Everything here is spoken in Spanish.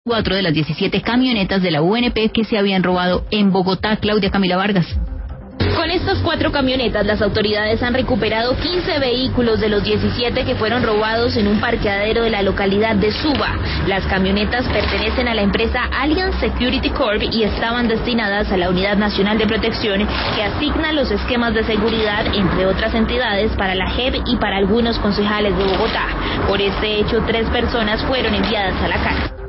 4 de las 17 camionetas de la UNP que se habían robado en Bogotá. Claudia Camila Vargas. Con estas 4 camionetas, las autoridades han recuperado 15 vehículos de los 17 que fueron robados en un parqueadero de la localidad de Suba. Las camionetas pertenecen a la empresa Allianz Security Corp y estaban destinadas a la Unidad Nacional de Protección, que asigna los esquemas de seguridad, entre otras entidades, para la JEP y para algunos concejales de Bogotá. Por este hecho, 3 personas fueron enviadas a la cárcel.